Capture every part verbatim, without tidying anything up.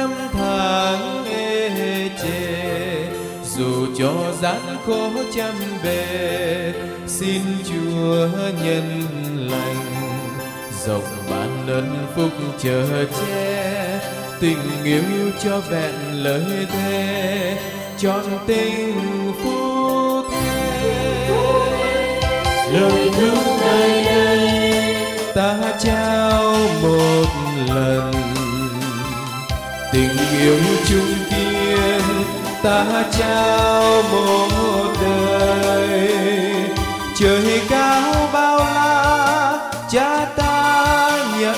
năm tháng ê chề, dù cho gian khổ trăm bề, xin Chúa nhân lành rộng ban ơn phúc chở che, tình yêu cho vẹn lời thề, trọn tình phu thê. Lời thương nơi đây ta trao một lần, tình yêu chung kiên ta trao một đời. Trời cao bao la cha ta nhận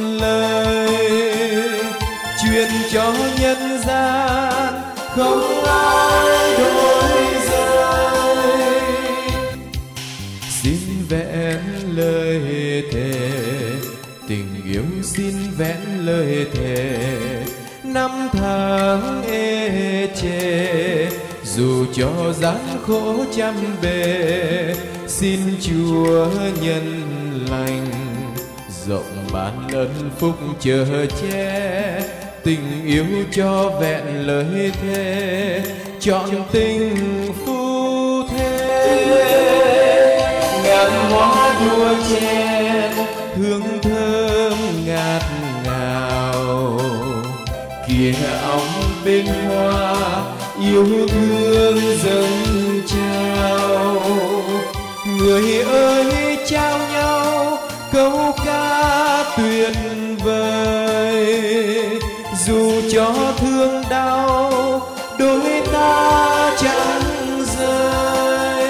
lời, truyền cho nhân gian không ai đổi rời. Xin vẹn lời thề, tình yêu xin vẹn lời thề, năm tháng ê chề, dù cho gian khổ trăm bề, xin Chúa nhân lành rộng ban ơn phúc chở che, tình yêu cho vẹn lời thề, trọn tình phu thê. Ngàn hoa đua chen hương thơm ngát ngào, kia óng bên hoa yêu thương dâng trao. Người ơi trao nhau câu ca tuyệt vời, dù cho thương đau đôi ta chẳng rời.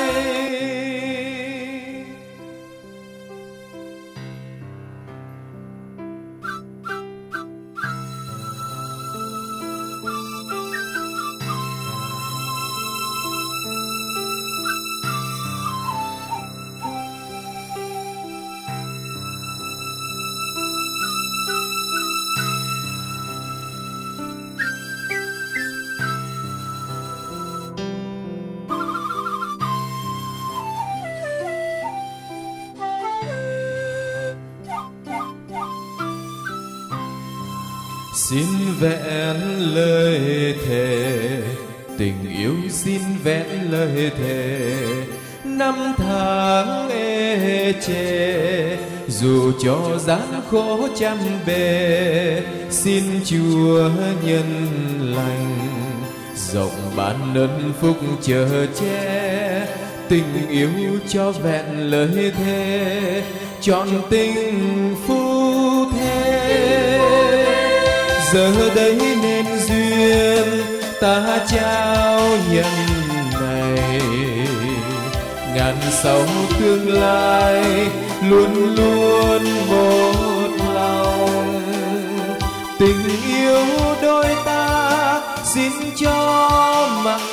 Xin vẹn lời thề, tình yêu xin vẹn lời thề, năm tháng ê chề, dù cho gian khổ trăm bề, xin Chúa nhân lành rộng ban ơn phúc chở che, tình yêu cho vẹn lời thề, trọn tình phu thê. Giờ đây nên duyên ta trao nhận này, ngàn sau tương lai luôn luôn một lòng. Tình yêu đôi ta xin cho mặn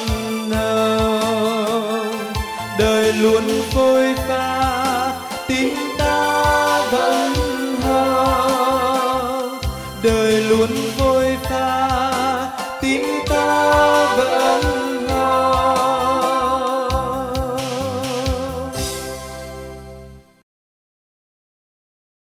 nồng, đời luôn phôi pha tình ta vẫn hồng, đời luôn vội pha